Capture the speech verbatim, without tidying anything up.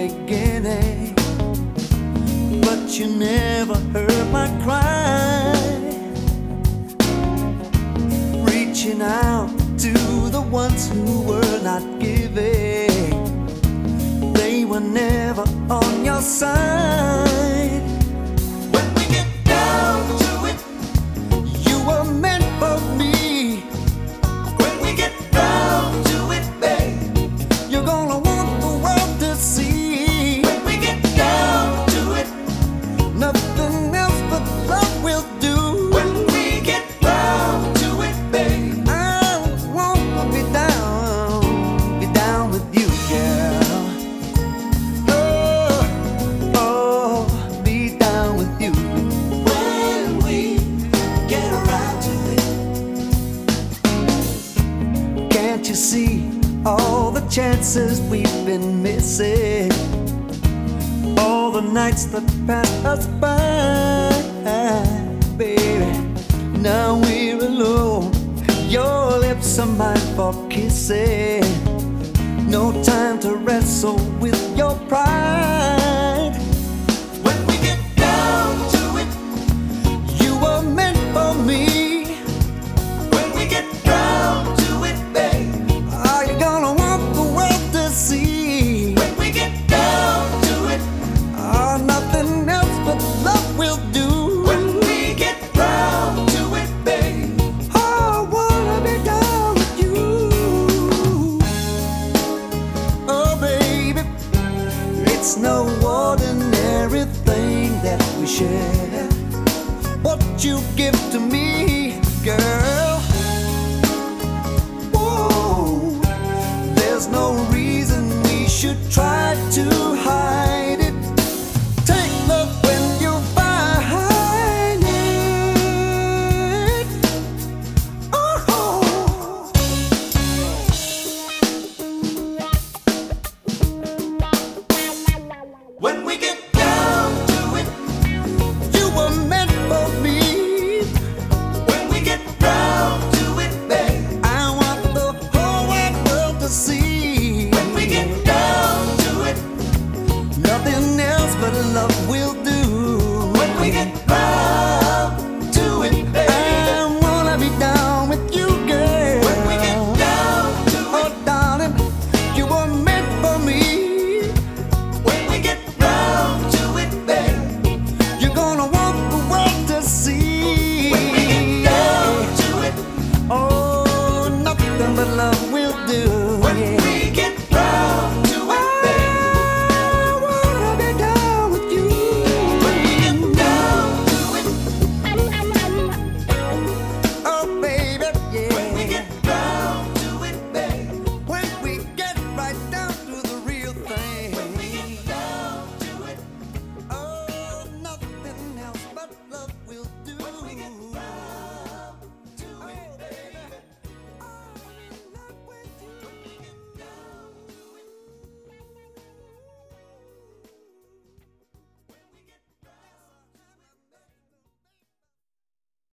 beginning, but you never heard my cry. Reaching out to the ones who were not giving, they were never on your side. When we get down to it, you were meant for me. When we get down to it, babe, you're gonna want the world to see. When we get down to it, nothing else but love will do. When we get down to it, babe, I want to be down, be down with you, girl. Oh, oh, be down with you. When we get around to it, can't you see all the chances we've been missing? All the nights that passed us by, baby. Now we're alone. Your lips are mine for kissing. No time to wrestle with your pride. When we get down to it, you were meant for me. When we get down to it, babe, are you gonna want the world to see? When we get down to it, oh, nothing else but love will do. When we get down to it, babe, oh, I wanna be down with you. Oh, baby, it's no ordinary thing that we share.